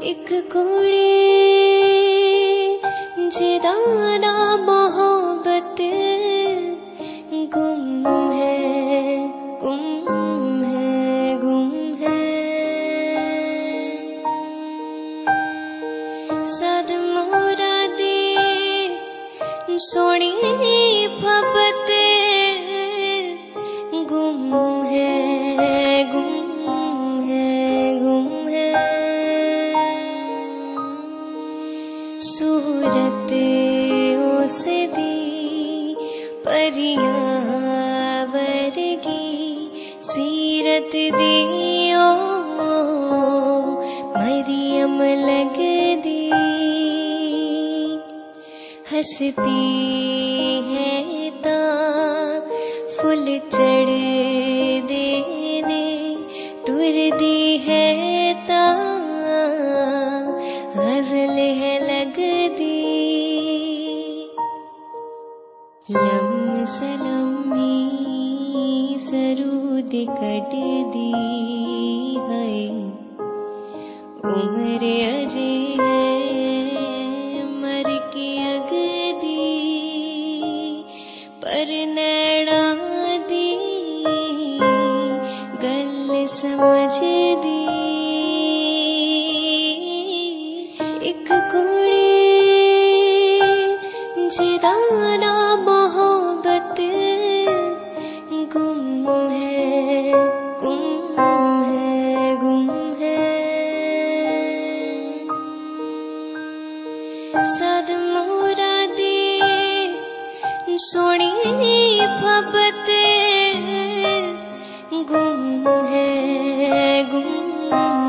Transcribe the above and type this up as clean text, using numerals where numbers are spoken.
एक कुड़ी जिदाना मोहब्बत गुम है, गुम है, गुम है। सद मुरादे सोनी फबत गुम है, गुम है, गुम है। सूरत उस दी परियां वर्गी सीरत दियो मरियम लग दी। हंसती है ता फुल चढ़ देने, तुर दी है ता गजल है लग दी। लम सलमी सरूद कट दी है, उम्र अजे है मर की अगदी। पर नैना दी गल समझ दी। एक कुड़ी जिदाना मोहब्बत गुम है, गुम है, गुम है। सद मुरादे सोनी फबत गुम है, गुम